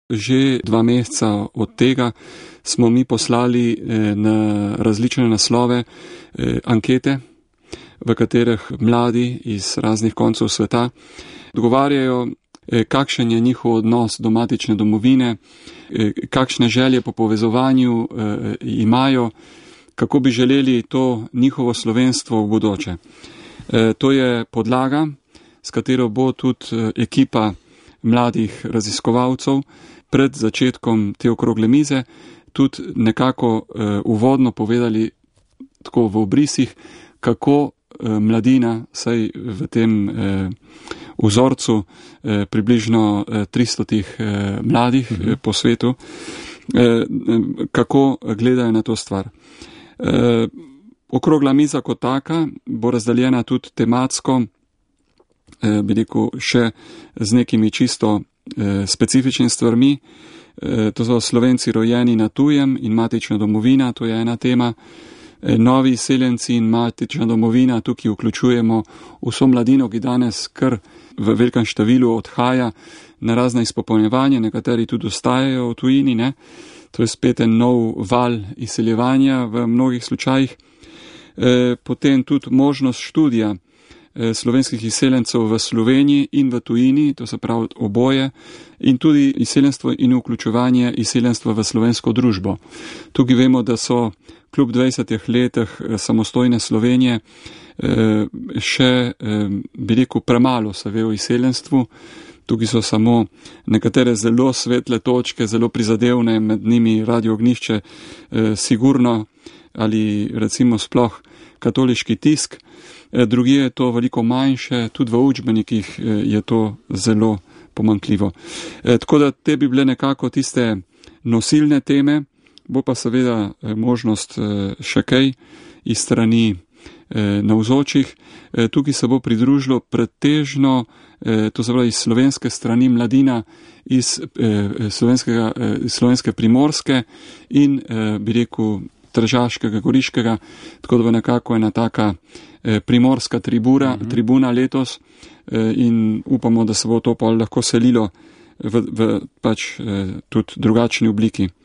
Že 2 meseca od tega smo mi poslali na različne naslove ankete, v katerih mladi iz raznih koncev sveta dogovarjajo, kakšen je njihov odnos do matične domovine, kakšne želje po povezovanju imajo, kako bi želeli to njihovo slovenstvo v bodoče. To je podlaga, s katero bo tudi ekipa mladih raziskovalcev pred začetkom te okrogle mize tudi nekako uvodno povedali tako v obrisih, kako mladina, saj v tem vzorcu približno 300 mladih po svetu, kako gledajo na to stvar. Okrogla miza kot taka bo razdeljena tudi tematsko, bi rekel, še z nekimi čisto specifičnimi stvarmi. To so Slovenci rojeni na tujem in matična domovina, to je ena tema. Novi izseljenci in matična domovina, tukaj vključujemo vso mladino, ki danes kar v velikem številu odhaja na razna izpopolnjevanja, nekateri tudi ostajajo v tujini, ne? To je spet en nov val izseljevanja v mnogih slučajih. Potem tudi možnost študija slovenskih izseljencev v Sloveniji in v tujini, to se pravi oboje, in tudi izseljenstvo in vključevanje izseljenstva v slovensko družbo. Tukaj vemo, da so kljub 20 letih samostojne Slovenije še, bi rekel, premalo se ve o izseljenstvu. Tukaj so samo nekatere zelo svetle točke, zelo prizadevne, med njimi Radio Ognjišče, sigurno, ali recimo sploh katoliški tisk. Drugje je to veliko manjše, tudi v učbenikih je to zelo pomanjkljivo. Tako da te bi bile nekako tiste nosilne teme, bo pa seveda možnost še kaj iz strani navzočih. Tukaj se bo pridružilo pretežno, to se pravi iz slovenske strani mladina, iz slovenske Primorske in, bi rekel, Tržaškega, Goriškega, tako da bo nekako ena taka primorska tribuna letos in upamo, da se bo to pa lahko selilo v pač tudi drugačni obliki.